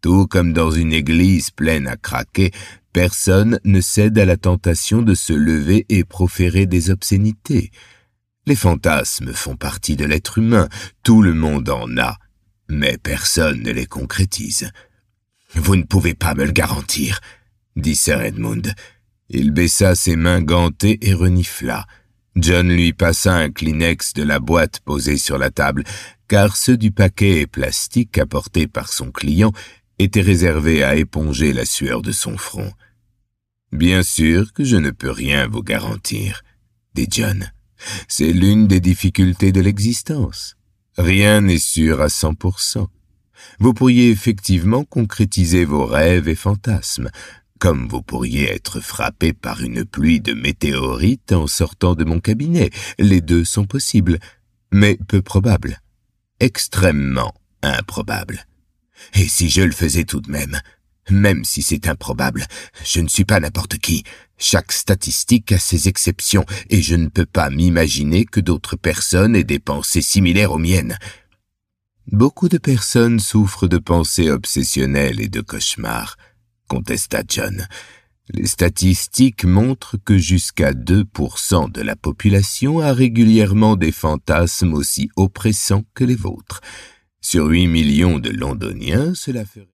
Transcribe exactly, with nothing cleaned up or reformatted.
Tout comme dans une église pleine à craquer, personne ne cède à la tentation de se lever et proférer des obscénités. Les fantasmes font partie de l'être humain, tout le monde en a, mais personne ne les concrétise. « Vous ne pouvez pas me le garantir, » dit Sir Edmund. Il baissa ses mains gantées et renifla. John lui passa un Kleenex de la boîte posée sur la table, car ceux du paquet plastique apporté par son client étaient réservés à éponger la sueur de son front. « Bien sûr que je ne peux rien vous garantir, » dit John. « C'est l'une des difficultés de l'existence. Rien n'est sûr à cent pour cent. Vous pourriez effectivement concrétiser vos rêves et fantasmes, comme vous pourriez être frappé par une pluie de météorites en sortant de mon cabinet. Les deux sont possibles, mais peu probables. Extrêmement improbables. Et si je le faisais tout de même, même si c'est improbable, je ne suis pas n'importe qui. Chaque statistique a ses exceptions, et je ne peux pas m'imaginer que d'autres personnes aient des pensées similaires aux miennes. Beaucoup de personnes souffrent de pensées obsessionnelles et de cauchemars, contesta John. Les statistiques montrent que jusqu'à deux pour cent de la population a régulièrement des fantasmes aussi oppressants que les vôtres. Sur huit millions de Londoniens, cela ferait